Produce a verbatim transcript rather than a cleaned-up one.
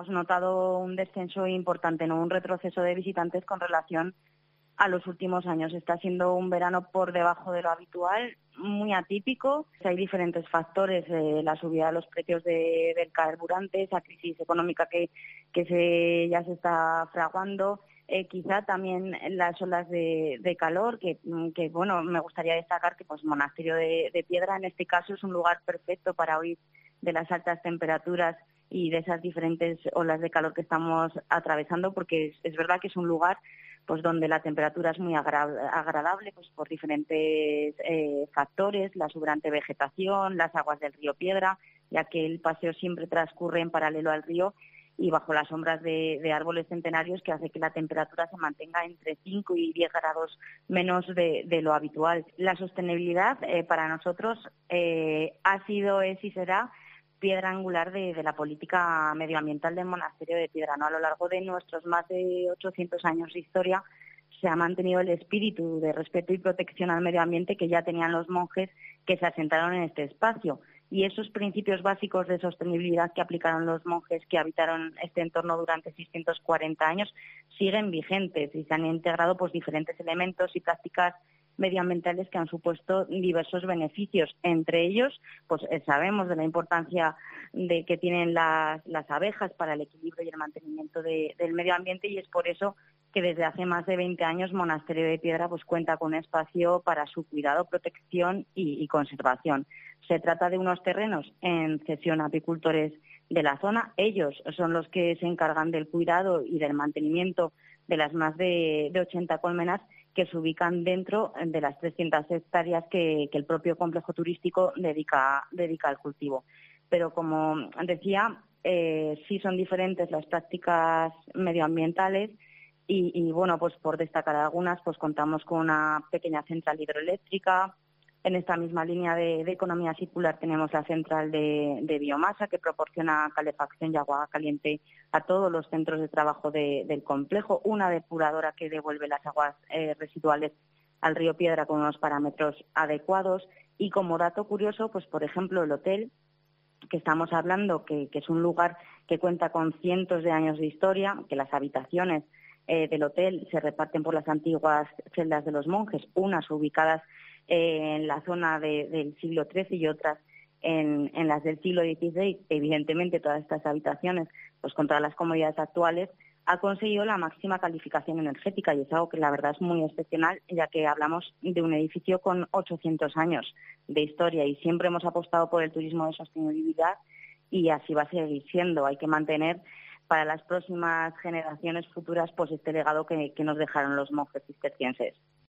hemos notado un descenso importante, no un retroceso de visitantes con relación a los últimos años. Está siendo un verano por debajo de lo habitual, muy atípico. Hay diferentes factores, eh, la subida de los precios de, del carburante, esa crisis económica que, que se, ya se está fraguando, eh, quizá también las olas de, de calor, que, que bueno, me gustaría destacar que pues Monasterio de, de Piedra en este caso es un lugar perfecto para huir de las altas temperaturas y de esas diferentes olas de calor que estamos atravesando, porque es, es verdad que es un lugar pues donde la temperatura es muy agra- agradable pues por diferentes eh, factores, la exuberante vegetación, las aguas del río Piedra, ya que el paseo siempre transcurre en paralelo al río y bajo las sombras de, de árboles centenarios, que hace que la temperatura se mantenga entre cinco y diez grados menos de, de lo habitual. La sostenibilidad eh, para nosotros eh, ha sido, es y será piedra angular de, de la política medioambiental del Monasterio de Piedra, ¿no? A lo largo de nuestros más de ochocientos años de historia se ha mantenido el espíritu de respeto y protección al medio ambiente que ya tenían los monjes que se asentaron en este espacio. Y esos principios básicos de sostenibilidad que aplicaron los monjes que habitaron este entorno durante seiscientos cuarenta años siguen vigentes y se han integrado pues diferentes elementos y prácticas medioambientales que han supuesto diversos beneficios. Entre ellos, pues sabemos de la importancia de que tienen las, las abejas para el equilibrio y el mantenimiento de, del medio ambiente, y es por eso que desde hace más de veinte años Monasterio de Piedra pues cuenta con un espacio para su cuidado, protección y, y conservación. Se trata de unos terrenos en cesión a apicultores de la zona. Ellos son los que se encargan del cuidado y del mantenimiento de las más de, de ochenta colmenas que se ubican dentro de las trescientas hectáreas que, que el propio complejo turístico dedica, dedica al cultivo. Pero como decía, eh, sí son diferentes las prácticas medioambientales y, y bueno, pues por destacar algunas, pues contamos con una pequeña central hidroeléctrica. En esta misma línea de, de economía circular tenemos la central de, de biomasa que proporciona calefacción y agua caliente a todos los centros de trabajo de, del complejo, una depuradora que devuelve las aguas eh, residuales al río Piedra con unos parámetros adecuados. Y como dato curioso, pues por ejemplo el hotel que estamos hablando, que, que es un lugar que cuenta con cientos de años de historia, que las habitaciones eh, del hotel se reparten por las antiguas celdas de los monjes, unas ubicadas en la zona de, del siglo trece y otras en, en las del siglo dieciséis. Evidentemente, todas estas habitaciones, pues con todas las comodidades actuales, ha conseguido la máxima calificación energética, y es algo que la verdad es muy excepcional, ya que hablamos de un edificio con ochocientos años de historia y siempre hemos apostado por el turismo de sostenibilidad y así va a seguir siendo. Hay que mantener para las próximas generaciones futuras pues este legado que, que nos dejaron los monjes cistercienses.